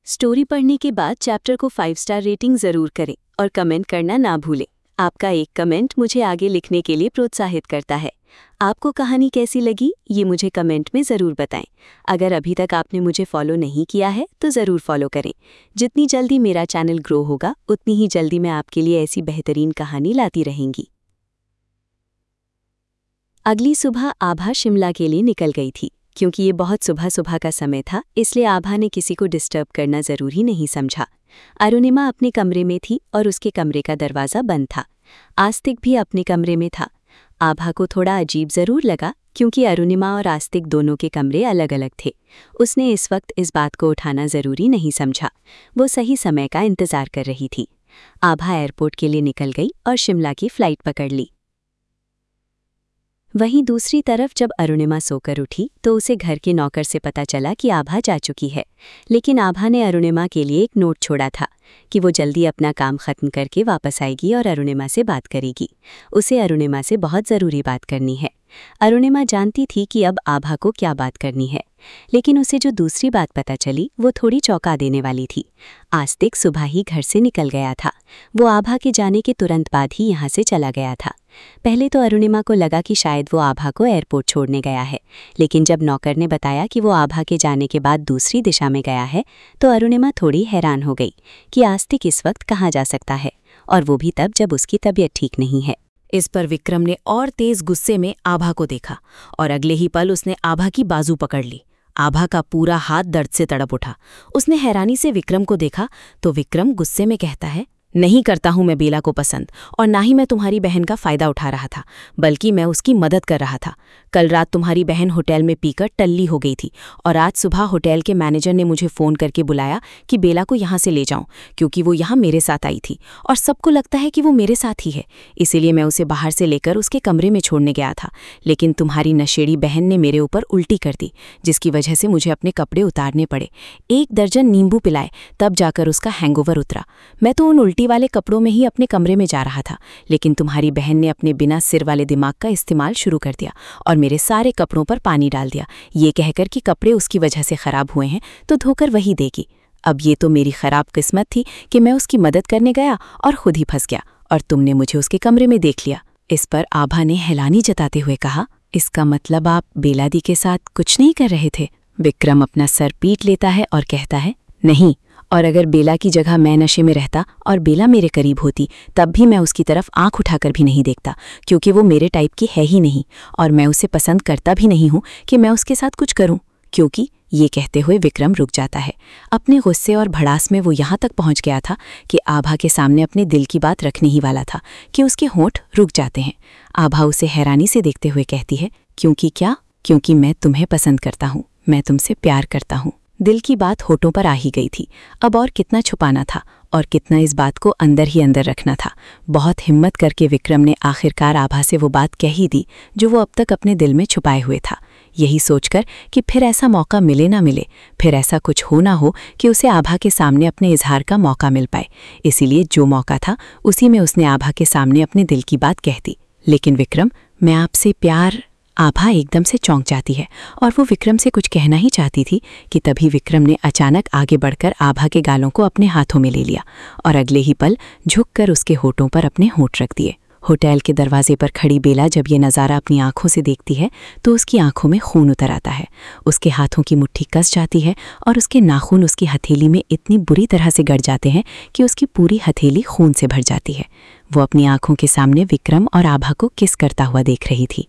Story पढ़ने के बाद चैप्टर को 5 स्टार रेटिंग ज़रूर करें और कमेंट करना ना भूलें। आपका एक कमेंट मुझे आगे लिखने के लिए प्रोत्साहित करता है। आपको कहानी कैसी लगी ये मुझे कमेंट में ज़रूर बताएं। अगर अभी तक आपने मुझे फॉलो नहीं किया है तो ज़रूर फॉलो करें। जितनी जल्दी मेरा चैनल ग्रो होगा उतनी ही जल्दी मैं आपके लिए ऐसी बेहतरीन कहानी लाती रहूंगी। अगली सुबह आभा शिमला के लिए निकल गई थी। क्योंकि ये बहुत सुबह सुबह का समय था, इसलिए आभा ने किसी को डिस्टर्ब करना ज़रूरी नहीं समझा। अरुणिमा अपने कमरे में थी और उसके कमरे का दरवाज़ा बंद था। आस्तिक भी अपने कमरे में था। आभा को थोड़ा अजीब ज़रूर लगा क्योंकि अरुणिमा और आस्तिक दोनों के कमरे अलग अलग थे। उसने इस वक्त इस बात को उठाना ज़रूरी नहीं समझा। वो सही समय का इंतज़ार कर रही थी। आभा एयरपोर्ट के लिए निकल गई और शिमला की फ़्लाइट पकड़ ली। वहीं दूसरी तरफ जब अरुणिमा सोकर उठी तो उसे घर के नौकर से पता चला कि आभा जा चुकी है। लेकिन आभा ने अरुणिमा के लिए एक नोट छोड़ा था कि वो जल्दी अपना काम खत्म करके वापस आएगी और अरुणिमा से बात करेगी। उसे अरुणिमा से बहुत ज़रूरी बात करनी है। अरुणिमा जानती थी कि अब आभा को क्या बात करनी है, लेकिन उसे जो दूसरी बात पता चली वो थोड़ी चौंका देने वाली थी। आस्तिक सुबह ही घर से निकल गया था। वो आभा के जाने के तुरंत बाद ही यहाँ से चला गया था। पहले तो अरुणिमा को लगा कि शायद वो आभा को एयरपोर्ट छोड़ने गया है, लेकिन जब नौकर ने बताया कि वो आभा के जाने के बाद दूसरी दिशा में गया है तो अरुणिमा थोड़ी हैरान हो गई कि आस्तिक इस वक्त कहाँ जा सकता है, और वो भी तब जब उसकी तबीयत ठीक नहीं है। इस पर विक्रम ने और तेज गुस्से में आभा को देखा और अगले ही पल उसने आभा की बाजू पकड़ ली। आभा का पूरा हाथ दर्द से तड़प उठा। उसने हैरानी से विक्रम को देखा तो विक्रम गुस्से में कहता है, नहीं करता हूं मैं बेला को पसंद, और ना ही मैं तुम्हारी बहन का फायदा उठा रहा था, बल्कि मैं उसकी मदद कर रहा था। कल रात तुम्हारी बहन होटल में पीकर टल्ली हो गई थी और आज सुबह होटल के मैनेजर ने मुझे फ़ोन करके बुलाया कि बेला को यहाँ से ले जाऊं, क्योंकि वो यहाँ मेरे साथ आई थी और सबको लगता है कि वो मेरे साथ ही है। इसीलिए मैं उसे बाहर से लेकर उसके कमरे में छोड़ने गया था, लेकिन तुम्हारी नशेड़ी बहन ने मेरे ऊपर उल्टी कर दी, जिसकी वजह से मुझे अपने कपड़े उतारने पड़े। 1 दर्जन नींबू पिलाए तब जाकर उसका हैंगओवर उतरा। मैं तो उन उल्टी वाले कपड़ों में ही अपने कमरे में जा रहा था, लेकिन तुम्हारी बहन ने अपने बिना सिर वाले दिमाग का इस्तेमाल शुरू कर दिया और मेरे सारे कपड़ों पर पानी डाल दिया, ये कहकर कि कपड़े उसकी वजह से खराब हुए हैं तो धोकर वही देगी। अब ये तो मेरी खराब किस्मत थी कि मैं उसकी मदद करने गया और खुद ही फंस गया, और तुमने मुझे उसके कमरे में देख लिया। इस पर आभा ने हैरानी जताते हुए कहा, इसका मतलब आप बेला दी के साथ कुछ नहीं कर रहे थे? विक्रम अपना सर पीट लेता है और कहता है, नहीं, और अगर बेला की जगह मैं नशे में रहता और बेला मेरे करीब होती तब भी मैं उसकी तरफ आंख उठाकर भी नहीं देखता, क्योंकि वो मेरे टाइप की है ही नहीं, और मैं उसे पसंद करता भी नहीं हूँ कि मैं उसके साथ कुछ करूँ। क्योंकि ये कहते हुए विक्रम रुक जाता है। अपने गुस्से और भड़ास में वो यहाँ तक पहुँच गया था कि आभा के सामने अपने दिल की बात रखने ही वाला था कि उसके होंठ रुक जाते हैं। आभा उसे हैरानी से देखते हुए कहती है, क्योंकि क्या? क्योंकि मैं तुम्हें पसंद करता हूँ, मैं तुमसे प्यार करता हूँ। दिल की बात होठों पर आ ही गई थी। अब और कितना छुपाना था और कितना इस बात को अंदर ही अंदर रखना था। बहुत हिम्मत करके विक्रम ने आखिरकार आभा से वो बात कह ही दी जो वो अब तक अपने दिल में छुपाए हुए था, यही सोचकर कि फिर ऐसा मौका मिले ना मिले, फिर ऐसा कुछ हो ना हो कि उसे आभा के सामने अपने इजहार का मौका मिल पाए। इसीलिए जो मौका था उसी में उसने आभा के सामने अपने दिल की बात कह दी। लेकिन विक्रम, मैं आपसे प्यार। आभा एकदम से चौंक जाती है और वो विक्रम से कुछ कहना ही चाहती थी कि तभी विक्रम ने अचानक आगे बढ़कर आभा के गालों को अपने हाथों में ले लिया और अगले ही पल झुककर उसके होठों पर अपने होंठ रख दिए। होटल के दरवाजे पर खड़ी बेला जब ये नज़ारा अपनी आंखों से देखती है तो उसकी आंखों में खून उतर आता है। उसके हाथों की मुट्ठी कस जाती है और उसके नाखून उसकी हथेली में इतनी बुरी तरह से गड़ जाते हैं कि उसकी पूरी हथेली खून से भर जाती है। वो अपनी आंखों के सामने विक्रम और आभा को किस करता हुआ देख रही थी।